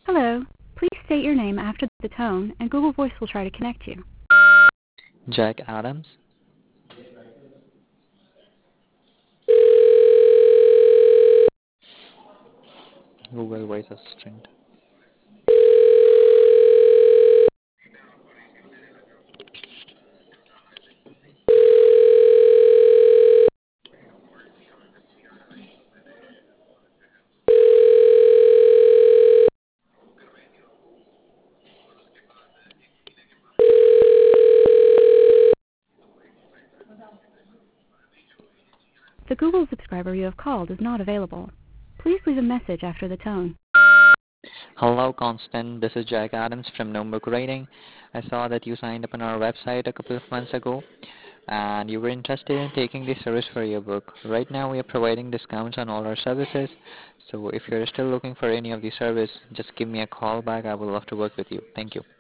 Hello. Please state your name after the tone, and Google Voice will try to connect you. Jack Adams. Google Voice Assistant. The Google subscriber you have called is not available. Please leave a message after the tone. Hello, Constant. This is Jack Adams from Notebook Rating. I saw that you signed up on our website a couple of months ago and you were interested in taking the service for your book. Right now we are providing discounts on all our services. So if you're still looking for any of the service, just give me a call back. I would love to work with you. Thank you.